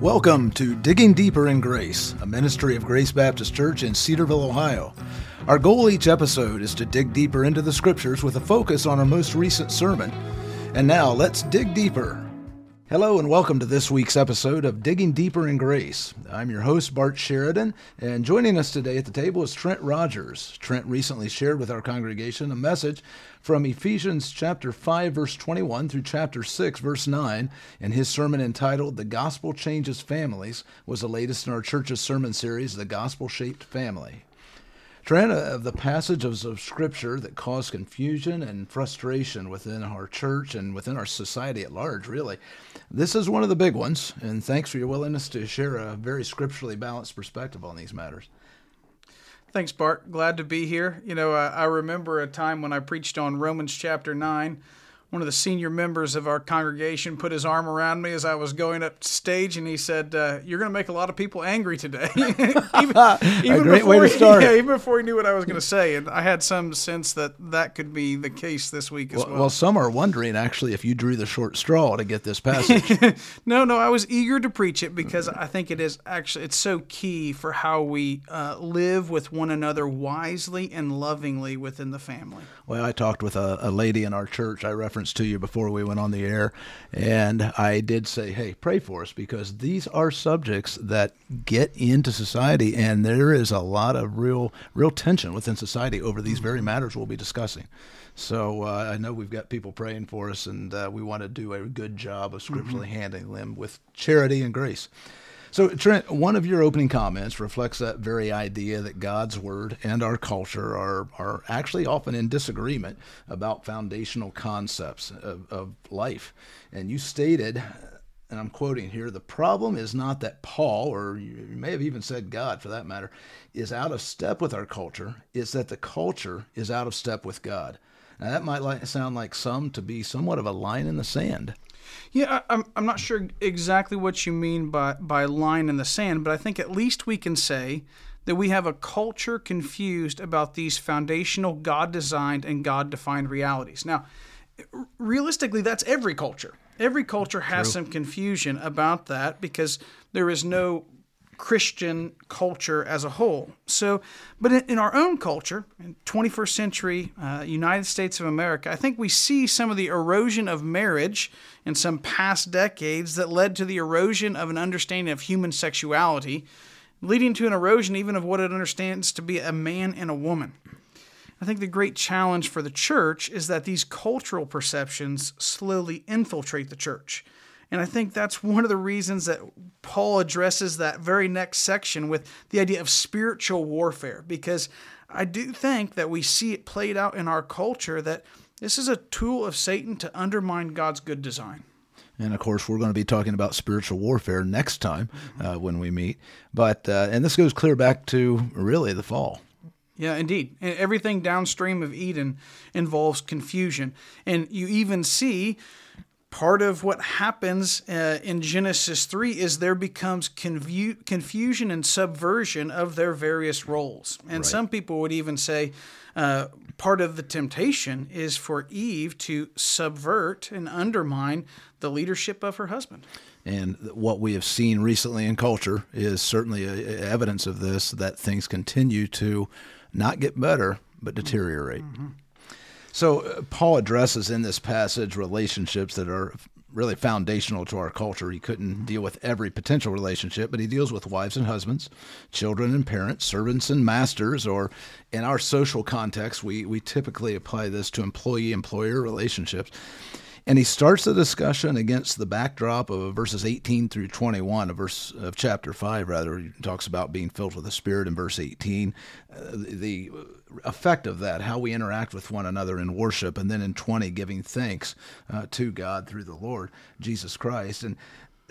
Welcome to Digging Deeper in Grace, a ministry of Grace Baptist Church in Cedarville, Ohio. Our goal each episode is to dig deeper into the Scriptures with a focus on our most recent sermon. And now, let's dig deeper. Hello and welcome to this week's episode of Digging Deeper in Grace. I'm your host, Bart Sheridan, and joining us today at the table is Trent Rogers. Trent recently shared with our congregation a message from Ephesians chapter 5, verse 21 through chapter 6, verse 9, and his sermon entitled The Gospel Changes Families was the latest in our church's sermon series, The Gospel-Shaped Family. Trent, of the passages of Scripture that cause confusion and frustration within our church and within our society at large, really, this is one of the big ones, and thanks for your willingness to share a very scripturally balanced perspective on these matters. Thanks, Bart. Glad to be here. I remember a time when I preached on Romans chapter 9. One of the senior members of our congregation put his arm around me as I was going up stage, and he said, "You're going to make a lot of people angry today." even a great way to start. Yeah, even before he knew what I was going to say. And I had some sense that could be the case this week as well. Well, some are wondering, actually, if you drew the short straw to get this passage. No, I was eager to preach it because I think it's so key for how we live with one another wisely and lovingly within the family. Well, I talked with a lady in our church I referenced to you before we went on the air, and I did say, hey, pray for us, because these are subjects that get into society, and there is a lot of real tension within society over these very matters we'll be discussing. So I know we've got people praying for us, and we want to do a good job of scripturally handling them with charity and grace. So, Trent, one of your opening comments reflects that very idea that God's Word and our culture are actually often in disagreement about foundational concepts of life. And you stated, and I'm quoting here, the problem is not that Paul, or you may have even said God for that matter, is out of step with our culture, it's that the culture is out of step with God. Now, that might sound like to be somewhat of a line in the sand. Yeah, I'm not sure exactly what you mean by line in the sand, but I think at least we can say that we have a culture confused about these foundational God-designed and God-defined realities. Now, realistically, that's every culture. Every culture has some confusion about that because there is no Christian culture as a whole. So, but in our own culture, in 21st century United States of America, I think we see some of the erosion of marriage in some past decades that led to the erosion of an understanding of human sexuality, leading to an erosion even of what it understands to be a man and a woman. I think the great challenge for the church is that these cultural perceptions slowly infiltrate the church. And I think that's one of the reasons that Paul addresses that very next section with the idea of spiritual warfare, because I do think that we see it played out in our culture that this is a tool of Satan to undermine God's good design. And, of course, we're going to be talking about spiritual warfare next time when we meet. But and this goes clear back to, really, the fall. Yeah, indeed. Everything downstream of Eden involves confusion. And you even see part of what happens in Genesis 3 is there becomes confusion and subversion of their various roles. And some people would even say part of the temptation is for Eve to subvert and undermine the leadership of her husband. And what we have seen recently in culture is certainly evidence of this, that things continue to not get better, but deteriorate. Mm-hmm. So Paul addresses in this passage relationships that are really foundational to our culture. He couldn't deal with every potential relationship, but he deals with wives and husbands, children and parents, servants and masters, or in our social context, we typically apply this to employee-employer relationships. And he starts the discussion against the backdrop of verses 18 through 21 of chapter 5, rather. He talks about being filled with the Spirit in verse 18, the effect of that, how we interact with one another in worship, and then in 20, giving thanks to God through the Lord Jesus Christ. And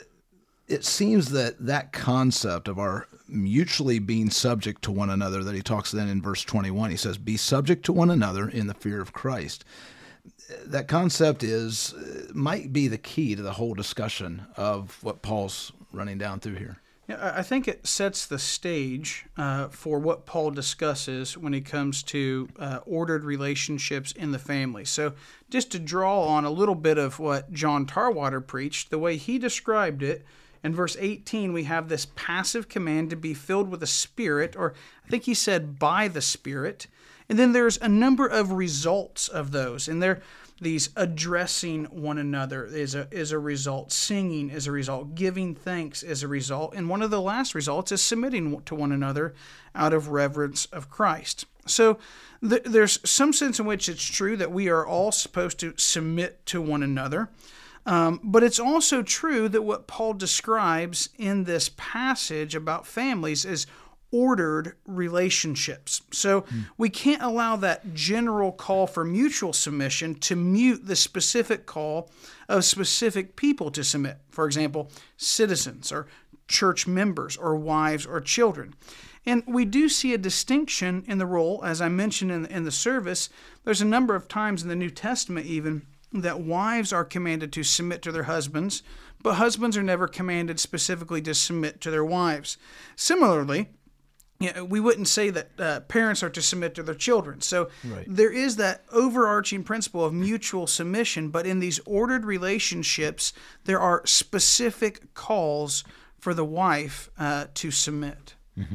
it seems that concept of our mutually being subject to one another that he talks then in verse 21, he says, be subject to one another in the fear of Christ. That concept might be the key to the whole discussion of what Paul's running down through here. Yeah, I think it sets the stage for what Paul discusses when it comes to ordered relationships in the family. So just to draw on a little bit of what John Tarwater preached, the way he described it In verse 18, we have this passive command to be filled with the Spirit, or I think he said by the Spirit. And then there's a number of results of those. And these addressing one another is a result. Singing is a result. Giving thanks is a result. And one of the last results is submitting to one another out of reverence of Christ. So there's some sense in which it's true that we are all supposed to submit to one another. But it's also true that what Paul describes in this passage about families is ordered relationships. So we can't allow that general call for mutual submission to mute the specific call of specific people to submit. For example, citizens or church members or wives or children. And we do see a distinction in the role, as I mentioned in the service. There's a number of times in the New Testament even that wives are commanded to submit to their husbands, but husbands are never commanded specifically to submit to their wives. Similarly, we wouldn't say that parents are to submit to their children. So there is that overarching principle of mutual submission, but in these ordered relationships, there are specific calls for the wife to submit. Mm-hmm.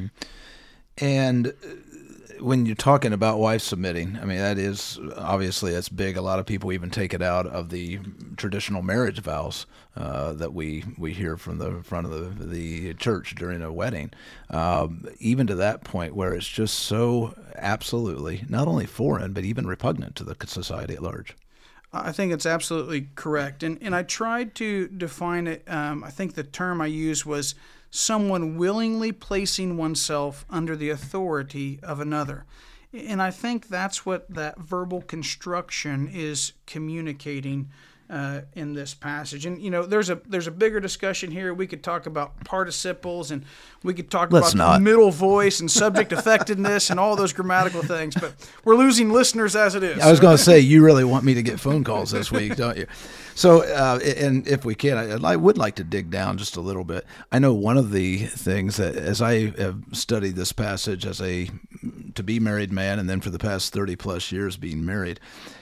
And when you're talking about wife submitting, I mean, that is obviously that's big. A lot of people even take it out of the traditional marriage vows that we hear from the front of the church during a wedding, even to that point where it's just so absolutely not only foreign but even repugnant to the society at large. I think it's absolutely correct. And I tried to define it. I think the term I used was someone willingly placing oneself under the authority of another. And I think that's what that verbal construction is communicating in this passage. And, there's a bigger discussion here. We could talk about participles, and we could talk about the middle voice and subject effectiveness and all those grammatical things, but we're losing listeners as it is. I was going to say, you really want me to get phone calls this week, don't you? So, and if we can, I would like to dig down just a little bit. I know one of the things that, as I have studied this passage as to be married man, and then for the past 30 plus years being married,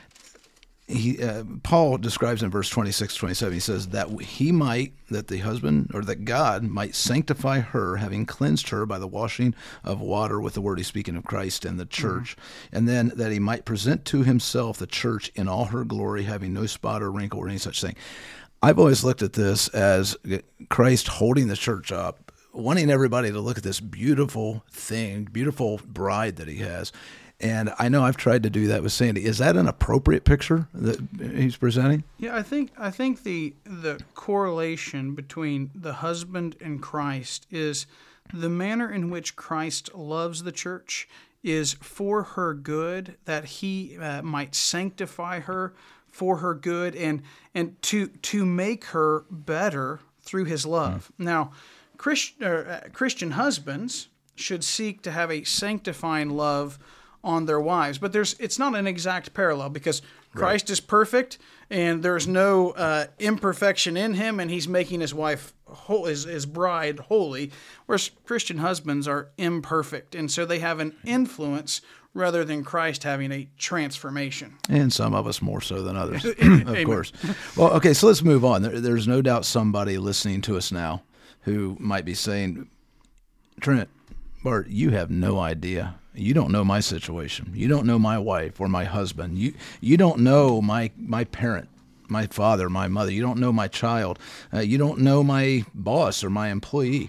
Paul describes in verse 26, 27, he says that the husband, or that God might sanctify her, having cleansed her by the washing of water with the word. He's speaking of Christ and the church. Mm-hmm. And then that he might present to himself the church in all her glory, having no spot or wrinkle or any such thing. I've always looked at this as Christ holding the church up, wanting everybody to look at this beautiful thing, beautiful bride that he has. And I know I've tried to do that with Sandy. Is that an appropriate picture that he's presenting? Yeah, I think the correlation between the husband and Christ is the manner in which Christ loves the church is for her good, that he might sanctify her for her good and to make her better through his love. Mm. Now, Christian husbands should seek to have a sanctifying love on their wives, but it's not an exact parallel, because Christ is perfect and there's no imperfection in him, and he's making his wife his bride holy, whereas Christian husbands are imperfect, and so they have an influence rather than Christ having a transformation. And some of us more so than others, of course. Well, okay, so let's move on. There's no doubt somebody listening to us now who might be saying, Trent, Bart, you have no idea. You don't know my situation. You don't know my wife or my husband. You don't know my parent, my father, my mother. You don't know my child. You don't know my boss or my employee.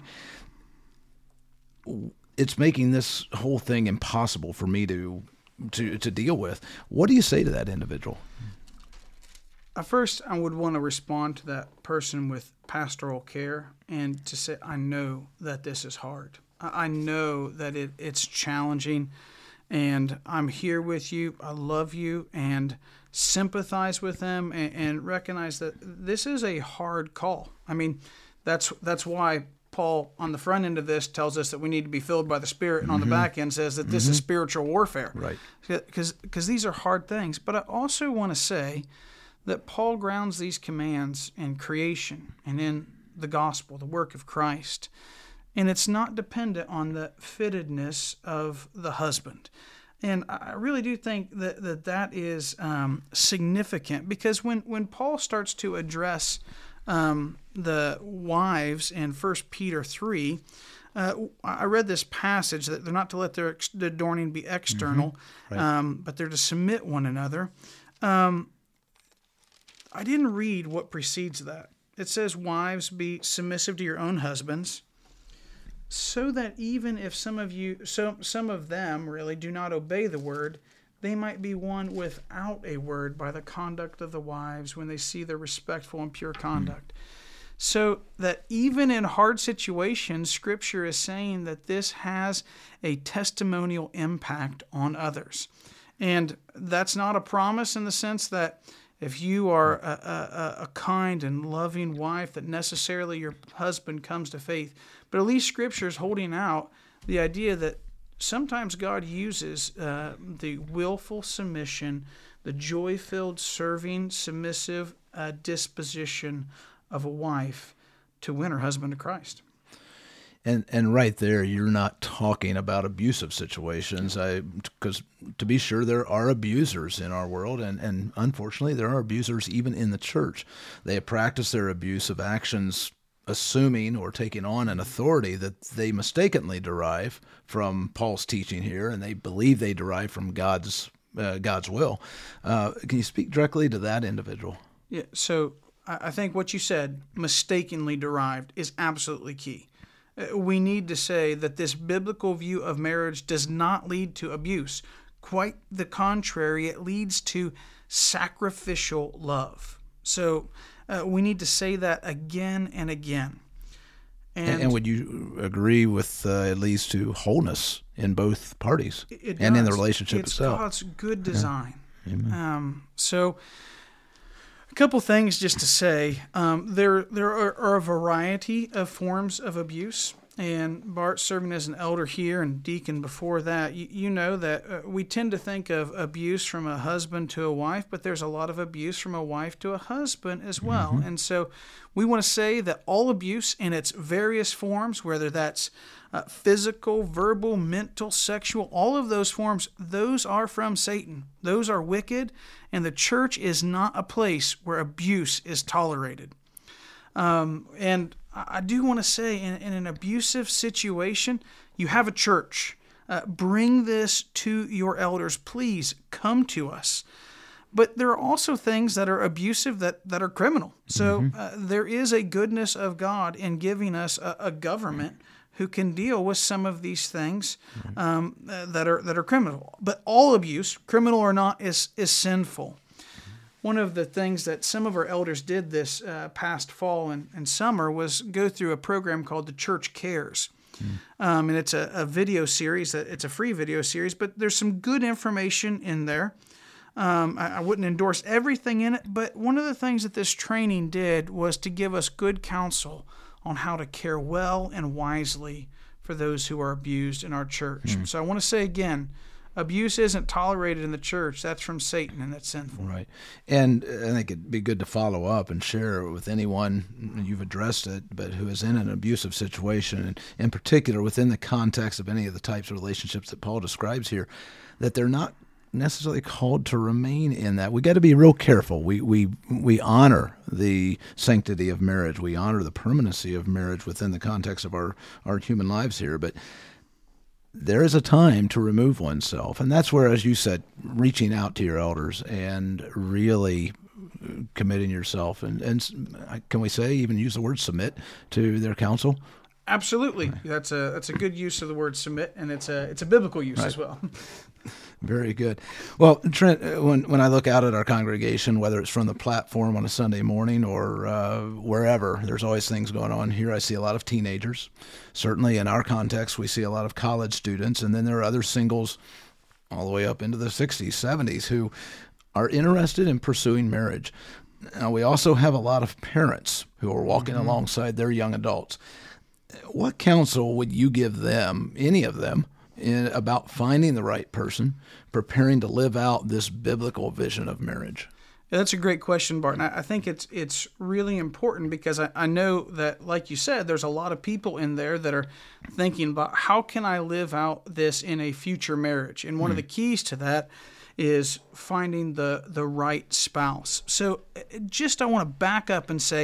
It's making this whole thing impossible for me to deal with. What do you say to that individual? First, I would want to respond to that person with pastoral care and to say, I know that this is hard. I know that it's challenging, and I'm here with you. I love you and sympathize with them and recognize that this is a hard call. I mean, that's why Paul on the front end of this tells us that we need to be filled by the Spirit, and on the back end says that this is spiritual warfare. Right. Because these are hard things. But I also want to say that Paul grounds these commands in creation and in the gospel, the work of Christ. And it's not dependent on the fittedness of the husband. And I really do think that is significant, because when Paul starts to address the wives in 1 Peter 3, I read this passage that they're not to let their adorning be external, but they're to submit one another. I didn't read what precedes that. It says, wives, be submissive to your own husbands, so that even if some of them really do not obey the word, they might be won without a word by the conduct of the wives when they see their respectful and pure conduct. So that even in hard situations, Scripture is saying that this has a testimonial impact on others. And that's not a promise in the sense that if you are a kind and loving wife, that necessarily your husband comes to faith. But at least Scripture is holding out the idea that sometimes God uses the willful submission, the joy-filled, serving, submissive disposition of a wife to win her husband to Christ. And right there, you're not talking about abusive situations, because to be sure, there are abusers in our world, and unfortunately, there are abusers even in the church. They practice their abusive actions assuming or taking on an authority that they mistakenly derive from Paul's teaching here, and they believe they derive from God's will. Can you speak directly to that individual? Yeah, so I think what you said, mistakenly derived, is absolutely key. We need to say that this biblical view of marriage does not lead to abuse. Quite the contrary, it leads to sacrificial love. So we need to say that again and again. And would you agree with it leads to wholeness in both parties and in the relationship itself? God's good design. Yeah. Amen. So a couple things just to say. There are a variety of forms of abuse. And Bart, serving as an elder here and deacon before that, you know that we tend to think of abuse from a husband to a wife, but there's a lot of abuse from a wife to a husband as well. Mm-hmm. And so we want to say that all abuse in its various forms, whether that's physical, verbal, mental, sexual, all of those forms, those are from Satan. Those are wicked, and the church is not a place where abuse is tolerated. And I do want to say, in an abusive situation, you have a church. Bring this to your elders. Please come to us. But there are also things that are abusive that are criminal. So there is a goodness of God in giving us a government who can deal with some of these things that are criminal. But all abuse, criminal or not, is sinful. One of the things that some of our elders did this past fall and summer was go through a program called The Church Cares. And it's a video series. It's a free video series, but there's some good information in there. I wouldn't endorse everything in it, but one of the things that this training did was to give us good counsel on how to care well and wisely for those who are abused in our church. So I want to say again, abuse isn't tolerated in the church. That's from Satan, and that's sinful. Right. And I think it'd be good to follow up and share with anyone, you've addressed it, but who is in an abusive situation, and in particular within the context of any of the types of relationships that Paul describes here, that they're not necessarily called to remain in that. We got to be real careful. We honor the sanctity of marriage. We honor the permanency of marriage within the context of our human lives here, but there is a time to remove oneself. And that's where, as you said, reaching out to your elders and really committing yourself. And can we say, even use the word submit to their counsel? Absolutely. That's a good use of the word submit, and it's a biblical use as well. Very good. Well, Trent, when I look out at our congregation, whether it's from the platform on a Sunday morning or wherever, there's always things going on. Here I see a lot of teenagers. Certainly in our context, we see a lot of college students, and then there are other singles all the way up into the 60s, 70s who are interested in pursuing marriage. Now, we also have a lot of parents who are walking alongside their young adults. What counsel would you give them, any of them, about finding the right person, preparing to live out this biblical vision of marriage? Yeah, that's a great question, Bart. And I think it's really important because I know that, like you said, there's a lot of people in there that are thinking about how can I live out this in a future marriage? And one of the keys to that is finding the right spouse. So I want to back up and say,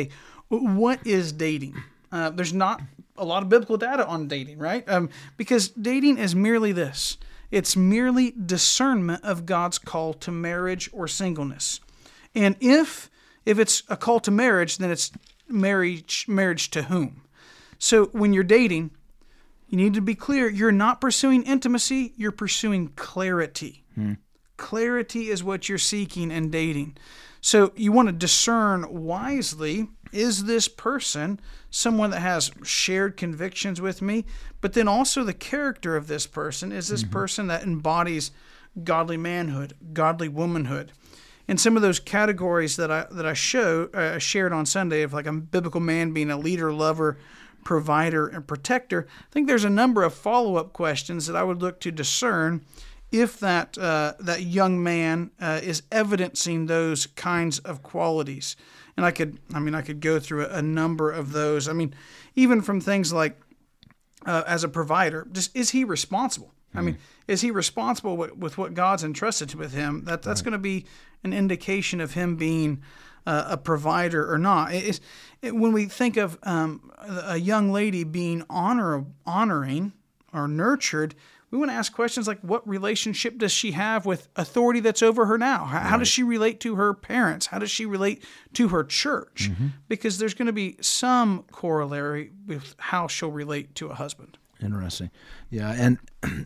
what is dating? There's not a lot of biblical data on dating, right? Because dating is merely this. It's merely discernment of God's call to marriage or singleness. And if it's a call to marriage, then it's marriage to whom? So when you're dating, you need to be clear. You're not pursuing intimacy. You're pursuing clarity. Clarity is what you're seeking in dating. So you want to discern wisely, is this person someone that has shared convictions with me? But then also the character of this person. Is this person that embodies godly manhood, godly womanhood? And some of those categories that I shared on Sunday of like a biblical man being a leader, lover, provider, and protector, I think there's a number of follow-up questions that I would look to discern if that young man is evidencing those kinds of qualities. And I could go through a number of those. I mean, even from things like as a provider, just is he responsible? I mean, is he responsible with what God's entrusted with him? That's going to be an indication of him being a provider or not. When we think of a young lady being honoring or nurtured, we want to ask questions like, what relationship does she have with authority that's over her now? How does she relate to her parents? How does she relate to her church? Because there's going to be some corollary with how she'll relate to a husband. Interesting. Yeah, and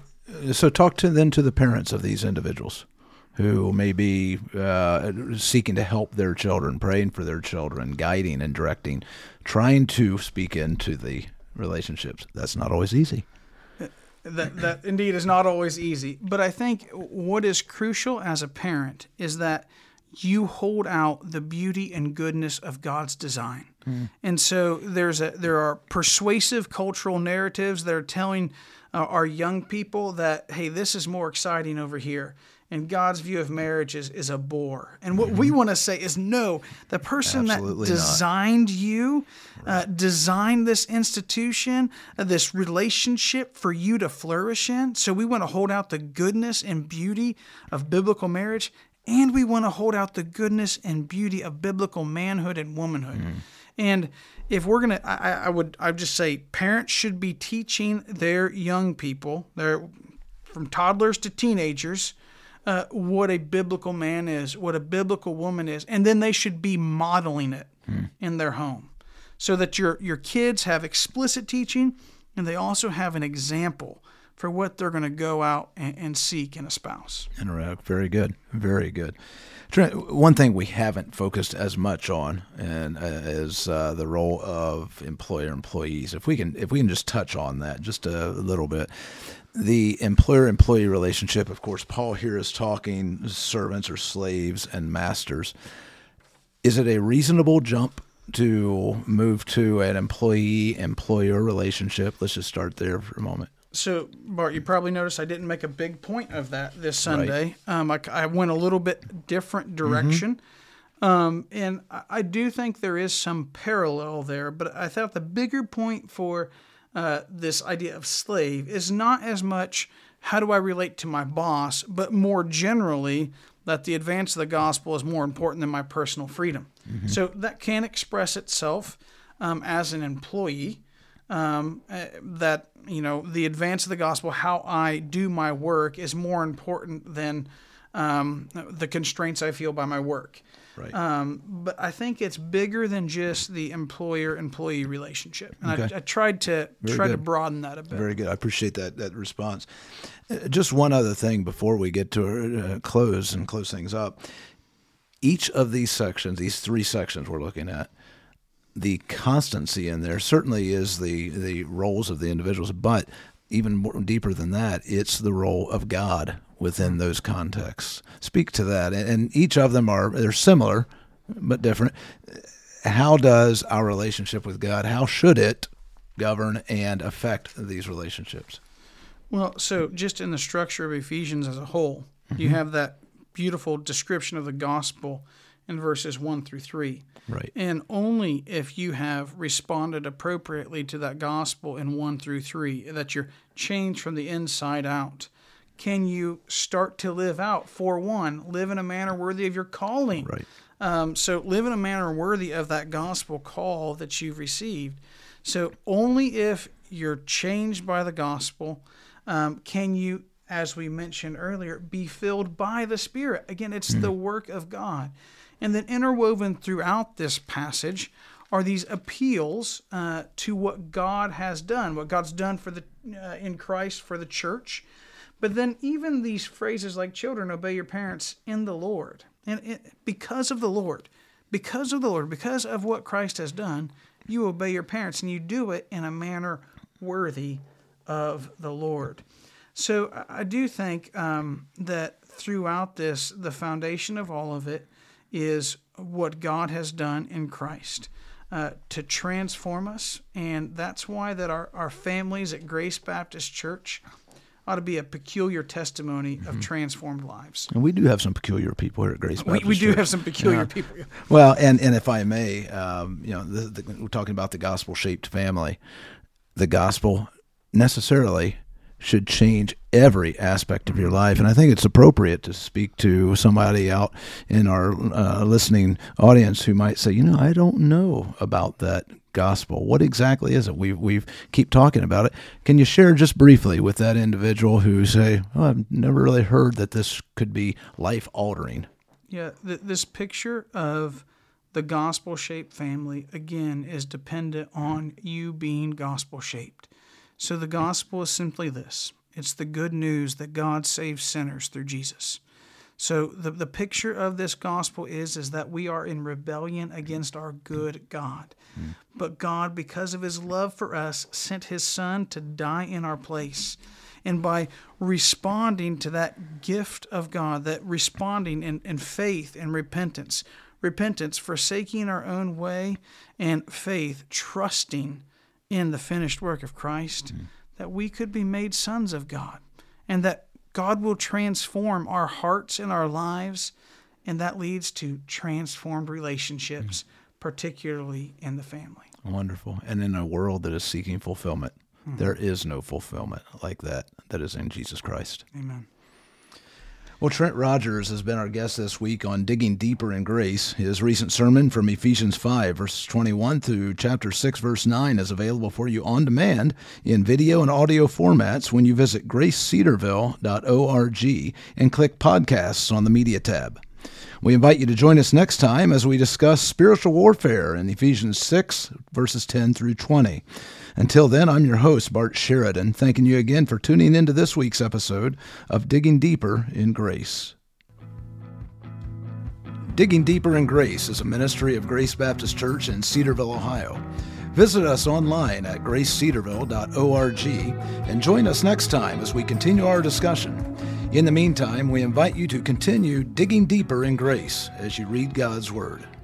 so talk to the parents of these individuals who may be seeking to help their children, praying for their children, guiding and directing, trying to speak into the relationships. That's not always easy. That indeed is not always easy. But I think what is crucial as a parent is that you hold out the beauty and goodness of God's design. And so there are persuasive cultural narratives that are telling our young people that, hey, this is more exciting over here. And God's view of marriage is a bore. And what we want to say is, no, the person Absolutely that designed you, designed this institution, this relationship for you to flourish in. So we want to hold out the goodness and beauty of biblical marriage, and we want to hold out the goodness and beauty of biblical manhood and womanhood. And if we're going to, I would just say parents should be teaching their young people, from toddlers to teenagers, what a biblical man is, what a biblical woman is, and then they should be modeling it in their home, so that your kids have explicit teaching, and they also have an example for what they're going to go out and seek in a spouse. Interact. Very good. Very good. Trent, one thing we haven't focused as much on is the role of employer-employees. If we can just touch on that just a little bit. The employer-employee relationship, of course, Paul here is talking servants or slaves and masters. Is it a reasonable jump to move to an employee-employer relationship? Let's just start there for a moment. So, Bart, you probably noticed I didn't make a big point of that this Sunday. Right. I went a little bit different direction. And I do think there is some parallel there, but I thought the bigger point for this idea of slave is not as much how do I relate to my boss, but more generally that the advance of the gospel is more important than my personal freedom. So that can express itself as an employee, that, the advance of the gospel, how I do my work is more important than the constraints I feel by my work. Right. But I think it's bigger than just the employer-employee relationship. And I tried to broaden that a bit. Very good. I appreciate that response. Just one other thing before we get to close things up. Each of these sections, these three sections we're looking at, the constancy in there certainly is the roles of the individuals, but even more deeper than that, it's the role of God within those contexts. Speak to that. And each of them they're similar, but different. How does our relationship with God, how should it govern and affect these relationships? Well, so just in the structure of Ephesians as a whole, you have that beautiful description of the gospel in verses 1 through 3. Right. And only if you have responded appropriately to that gospel in 1 through 3, that you're changed from the inside out, can you start to live out? For one, live in a manner worthy of your calling. Right. So live in a manner worthy of that gospel call that you've received. So only if you're changed by the gospel can you, as we mentioned earlier, be filled by the Spirit. Again, it's the work of God. And then interwoven throughout this passage are these appeals to what God has done, what God's done for in Christ for the church. But then even these phrases like, children, obey your parents in the Lord. And because of the Lord, because of what Christ has done, you obey your parents, and you do it in a manner worthy of the Lord. So I do think that throughout this, the foundation of all of it is what God has done in Christ to transform us. And that's why that our families at Grace Baptist Church ought to be a peculiar testimony of transformed lives. And we do have some peculiar people here at Grace Baptist We do Church. have some peculiar people. Well, and if I may, we're talking about the gospel-shaped family. The gospel necessarily should change every aspect of your life. And I think it's appropriate to speak to somebody out in our listening audience who might say, I don't know about that gospel. What exactly is it? We keep talking about it. Can you share just briefly with that individual who say, I've never really heard that this could be life-altering? Yeah, this picture of the gospel-shaped family, again, is dependent on you being gospel-shaped. So the gospel is simply this. It's the good news that God saves sinners through Jesus. So the picture of this gospel is that we are in rebellion against our good God. But God, because of his love for us, sent his Son to die in our place. And by responding to that gift of God, that responding in faith and repentance, forsaking our own way, and faith, trusting in the finished work of Christ, that we could be made sons of God, and that God will transform our hearts and our lives, and that leads to transformed relationships, particularly in the family. Wonderful. And in a world that is seeking fulfillment, there is no fulfillment like that is in Jesus Christ. Amen. Well, Trent Rogers has been our guest this week on Digging Deeper in Grace. His recent sermon from Ephesians 5, verses 21 through chapter 6, verse 9 is available for you on demand in video and audio formats when you visit gracecedarville.org and click Podcasts on the Media tab. We invite you to join us next time as we discuss spiritual warfare in Ephesians 6, verses 10 through 20. Until then, I'm your host, Bart Sheridan, thanking you again for tuning into this week's episode of Digging Deeper in Grace. Digging Deeper in Grace is a ministry of Grace Baptist Church in Cedarville, Ohio. Visit us online at gracecedarville.org and join us next time as we continue our discussion. In the meantime, we invite you to continue digging deeper in grace as you read God's Word.